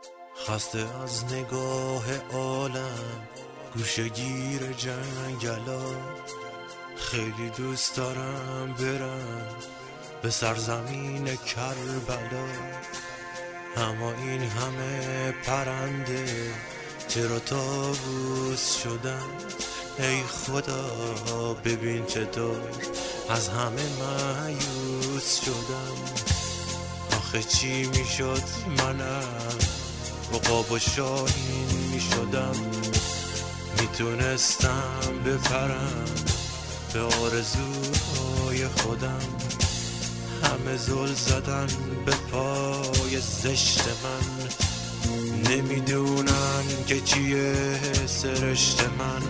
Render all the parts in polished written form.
خسته از نگاه عالم گوشه گیر جنگلا، خیلی دوست دارم برم به سرزمین کربلا. اما این همه پرنده چرا طاووس شدن؟ ای خدا ببین چطور از همه مایوس شدم. آخه چی میشد منم عقاب و شاهین میشدم، میتونستم بپرم به آرزوهای خودم. همه زل زدن به پای زشت من، نمیدونن که چیه سرشت من،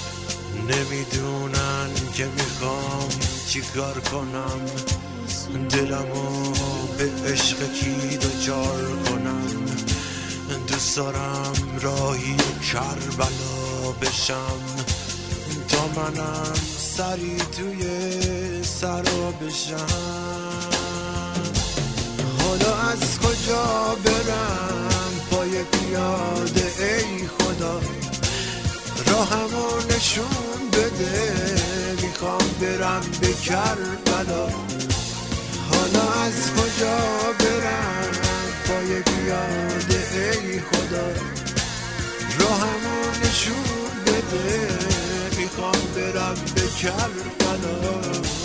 نمیدونن که میخوام چی کار کنم. دلمو به عشق کی دوچار کنم، دوست دارم راهی کربلا بشم تا منم سری توی سرا بشم. حالا از کجا برم پای پیاده ای خدا، راهمو نشون بده میخوام برم به کربلا. حالا از کجا برم پای پیاده ای خدا، راهمو نشون بده میخوام برم به کربلا.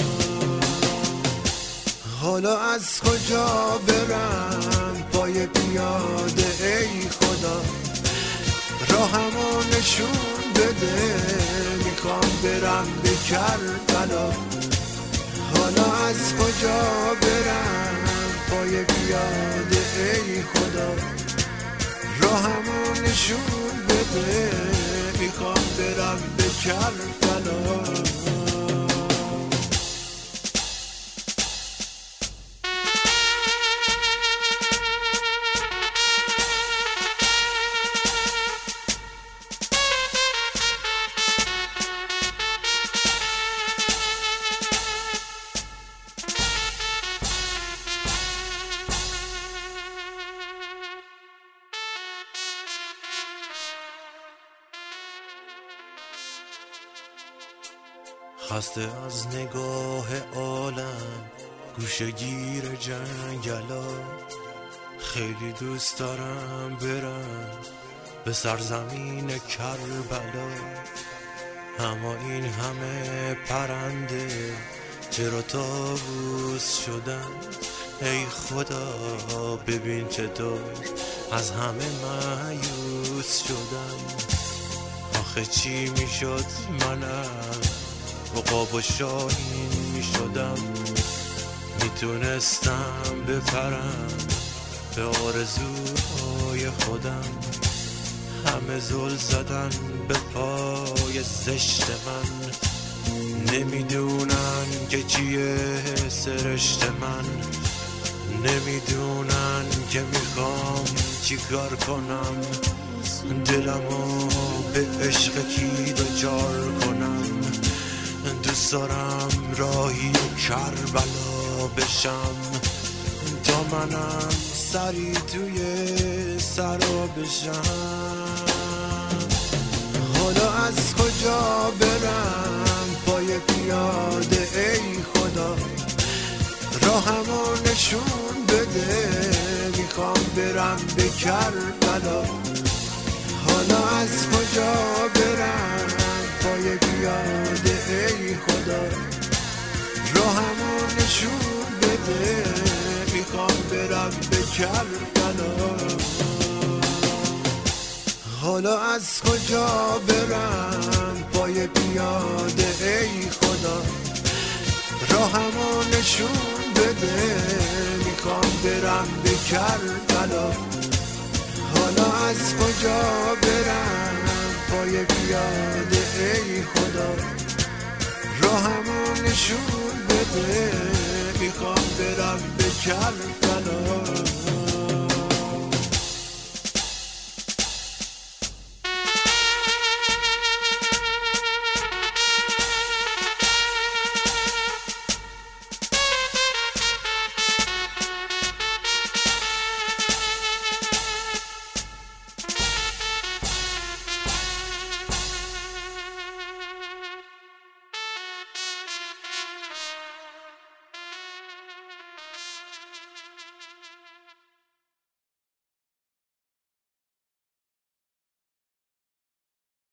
حالا از کجا برم پای پیاده ای خدا، راهمو نشون بده میخوام برم به کربلا. حالا از کجا برم پای پیاده ای خدا، راهمو نشون بده میخوام برم به کربلا. خسته از نگاه عالم گوشه گیر جنگلا، خیلی دوست دارم برم به سرزمین کربلا. اما این همه پرنده چرا طاووس شدن؟ ای خدا ببین چطور از همه مایوس شدم. آخه چی میشد منم عقاب و شاهین میشدم، میتونستم بپرم به آرزوهای خودم. همه زل زدن به پای زشت من، نمیدونن که چیه سرشت من، نمیدونن که میخوام چی کار کنم. دلمو به عشق کی دوچار کنم، دوست دارم راهی کربلا بشم تا منم سری توی سرا بشم. حالا از کجا برم پای پیاده ای خدا، راهمو نشون بده میخوام برم به کربلا. حالا از کجا برم پای پیاده ای خدا، راهمو نشون بده میخوام برم به کربلا. حالا از کجا برم پای پیاده ای خدا، راهمو نشون بده میخوام برم به کربلا. حالا از کجا برم پای پیاده ای خدا، راهمو نشون بده میخوام برم به کربلا.